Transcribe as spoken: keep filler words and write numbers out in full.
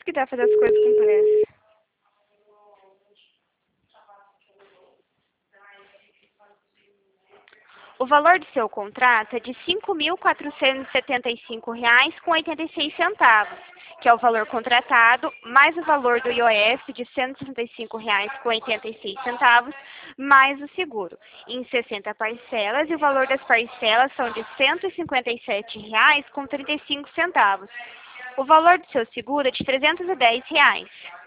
isso que dá pra fazer as coisas com pressa. O valor do seu contrato é de cinco mil quatrocentos e setenta e cinco reais com oitenta e seis centavos, que é o valor contratado, mais o valor do I O F de cento e sessenta e cinco reais com oitenta e seis centavos, mais o seguro, em sessenta parcelas, e o valor das parcelas são de cento e cinquenta e sete reais com trinta e cinco centavos. O valor do seu seguro é de trezentos e dez reais.